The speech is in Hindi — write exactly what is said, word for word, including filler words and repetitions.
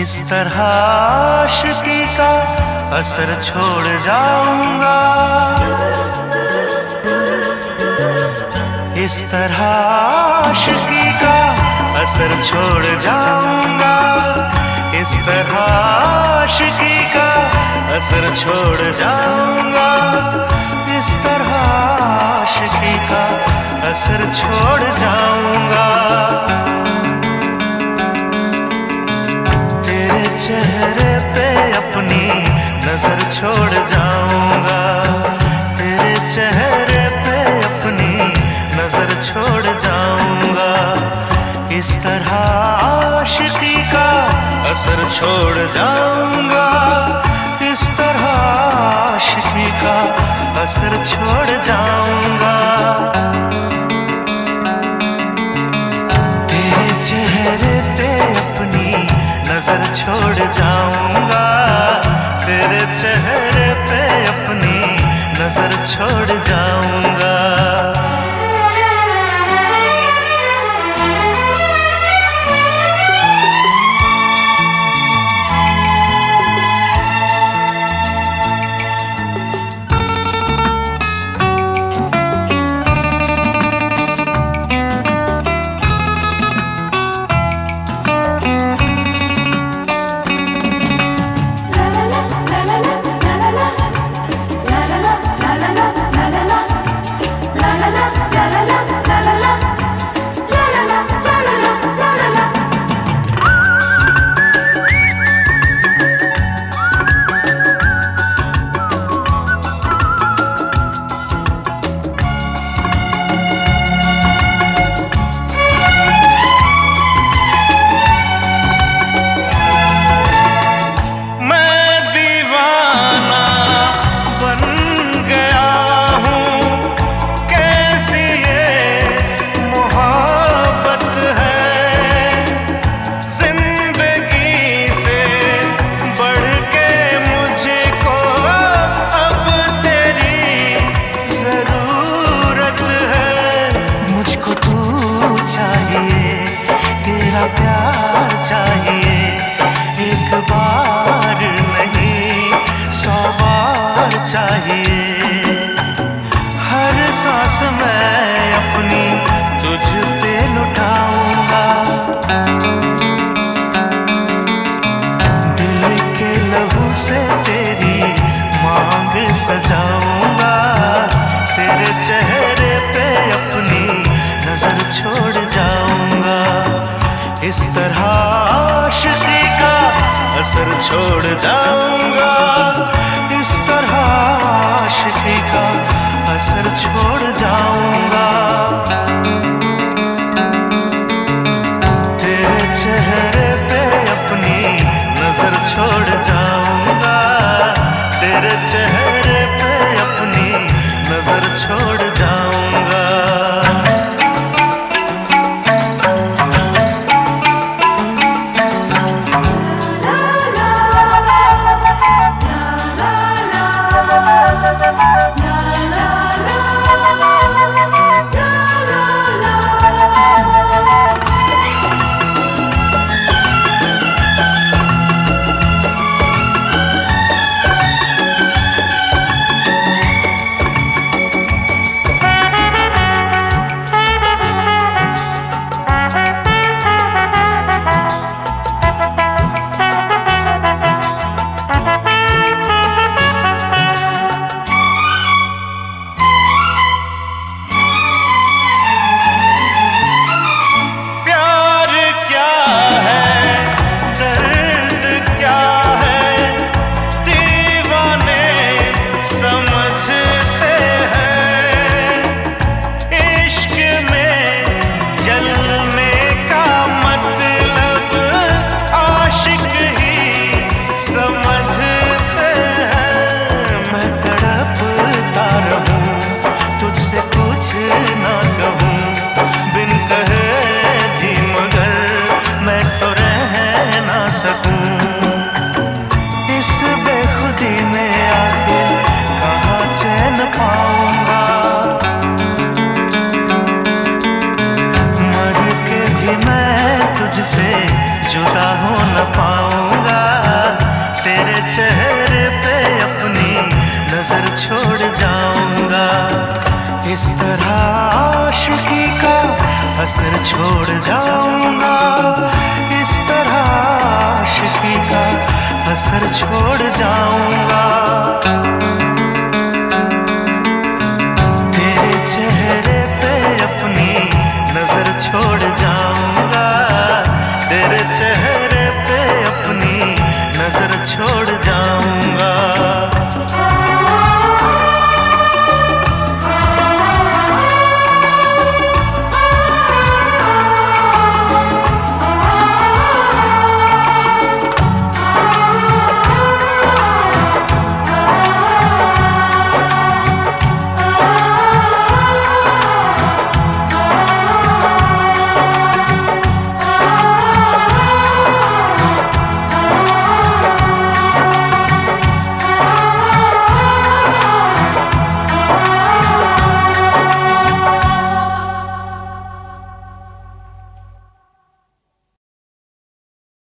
इस तरह आशिकी का असर छोड़ जाऊंगा, इस तरह आशिकी का असर छोड़ जाऊंगा, इस तरह आशिकी का असर छोड़ जाऊंगा, इस तरह आशिकी का असर छोड़ जाऊंगा। तेरे चेहरे पे अपनी नजर छोड़ जाऊंगा, तेरे चेहरे पे अपनी नजर छोड़ जाऊंगा, इस तरह आशिकी का असर छोड़ जाऊंगा, इस तरह आशिकी का असर छोड़ जाऊंगा। तेरे चेहरे पे अपनी नजर छोड़ जाऊंगा, तेरे चेहरे पे अपनी नजर छोड़ जाऊंगा। तेरा प्यार चाहिए, एक बार नहीं सौ बार चाहिए, हर सांस मैं अपनी तुझ पे लुटाऊंगा, दिल के लहू से तेरी मांग सजाऊंगा, तेरे चेहरे पे अपनी नजर छोड़ जाऊंगा, इस तरह आशिकी का असर छोड़ जाऊंगा, इस तरह आशिकी का असर छोड़ जाऊंगा। तेरे चेहरे पे अपनी नजर छोड़ जाऊंगा, तेरे चेहरे पे अपनी नजर छोड़ जाऊंगा। असर छोड़ जाऊंगा, इस तरह आशिकी का असर छोड़ जाऊंगा।